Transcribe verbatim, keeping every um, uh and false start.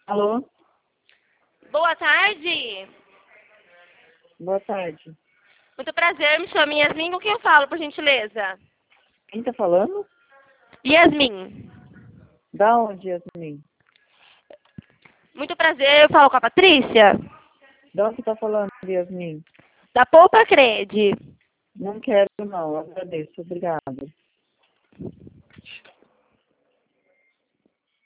Alô? Boa tarde. Boa tarde. Muito prazer, me chamo Yasmin. Com quem eu falo, por gentileza? Quem tá falando? Yasmin. Da onde, Yasmin? Muito prazer, eu falo com a Patrícia. Da onde tá falando, Yasmin? Da Poupa Cred. Não quero não, agradeço, obrigada.